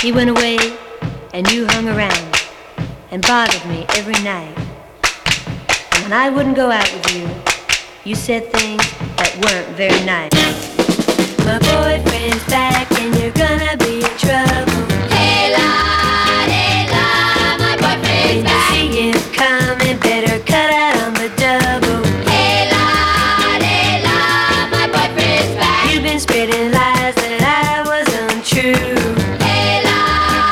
He went away and you hung around and bothered me every night. And when I wouldn't go out with you, you said things that weren't very nice. My boyfriend's back and you're gonna be in trouble. Hey la, my boyfriend's back. When you see him coming, better cut out on the double. Hey la, my boyfriend's back. You've been spreading lies that I was untrue. Hey la,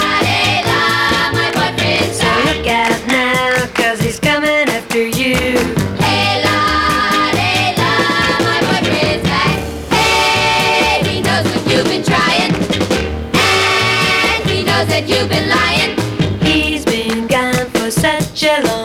my boyfriend's back. So look out now, 'cause he's coming after you. Hey la, my boyfriend's back. Hey, he knows what you've been trying, and he knows that you've been lying. He's been gone for such a long